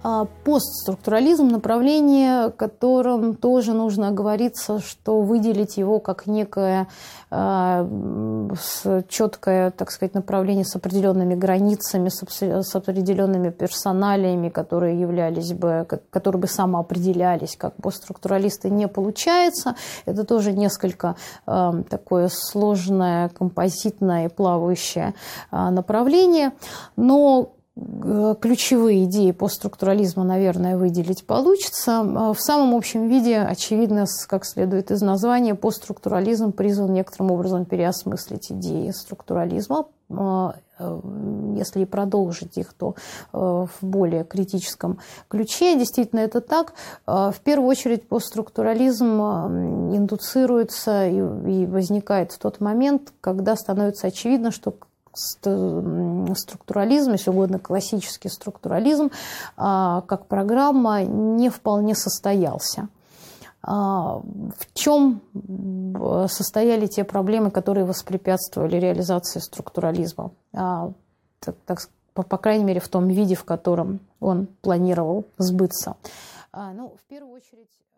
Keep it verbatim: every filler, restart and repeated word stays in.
Постструктурализм – направление, которым тоже нужно оговориться, что выделить его как некое э, четкое, так сказать, направление с определенными границами, с, с определенными персоналиями, которые являлись бы, которые бы самоопределялись как постструктуралисты, не получается. Это тоже несколько э, такое сложное, композитное и плавающее э, направление, но ключевые идеи постструктурализма, наверное, выделить получится. В самом общем виде, очевидно, как следует из названия, постструктурализм призван некоторым образом переосмыслить идеи структурализма. Если продолжить их, то в более критическом ключе. Действительно, это так. В первую очередь, постструктурализм индуцируется и возникает в тот момент, когда становится очевидно, что структурализм, если угодно классический структурализм, как программа не вполне состоялся. В чем состояли те проблемы, которые воспрепятствовали реализации структурализма? Так, так, по, по крайней мере, в том виде, в котором он планировал сбыться. Ну, в первую очередь...